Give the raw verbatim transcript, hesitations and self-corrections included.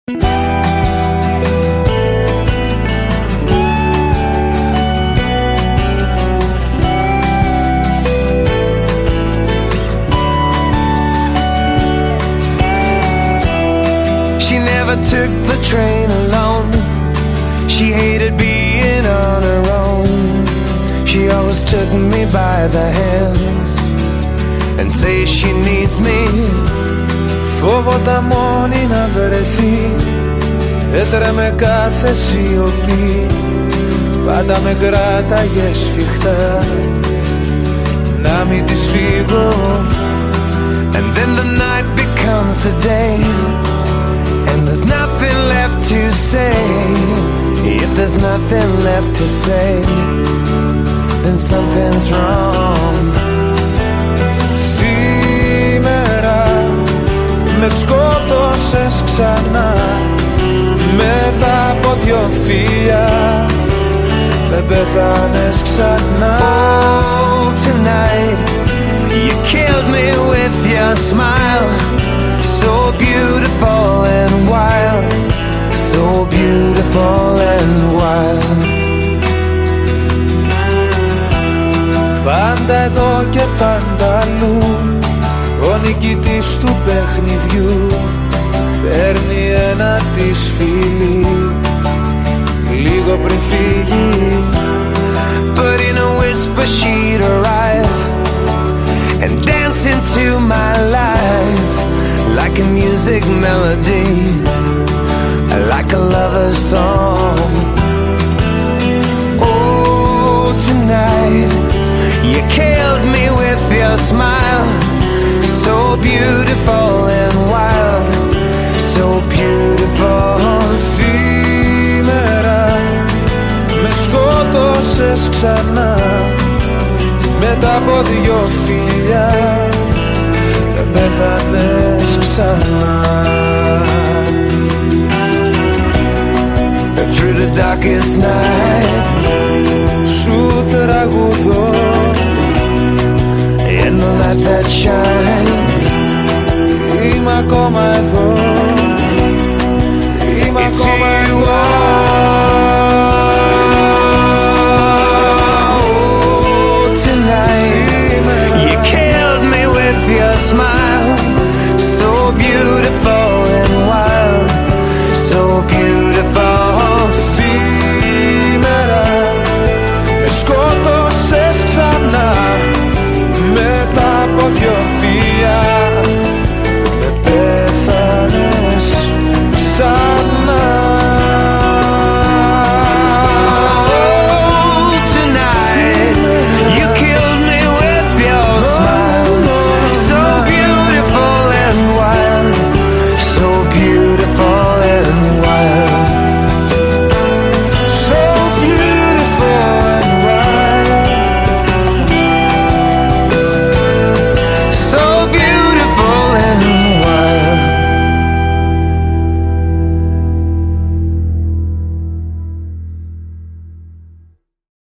She never took the train alone. She hated being on her own. She always took me by the hands and say she needs me. Φόβοτα μόνη να βρεθεί, έτρεμε κάθε σιωπή. Πάντα με κράταγε σφιχτά, να μην της φύγω. And then the night becomes the day, and there's nothing left to say. If there's nothing left to say, then something's wrong. Σήμερα με σκότωσες ξανά, μετά από δυο φιλιά με πέθανες ξανά. Oh, tonight you killed me with your smile, so beautiful and wild, so beautiful and wild. Πάντα εδώ και πάντα αλλού, ο νικητής του παιχνιδιού παίρνει ένα της φίλι λίγο πριν φύγει. But in a whisper she'd arrive and dance into my life like a music melody, like a lover's song. Oh, tonight you killed me with your smile, so beautiful and wild, so beautiful. Σήμερα με σκότωσες ξανά, μετά από δυο φιλιά με πέθανες ξανά. Through the darkest night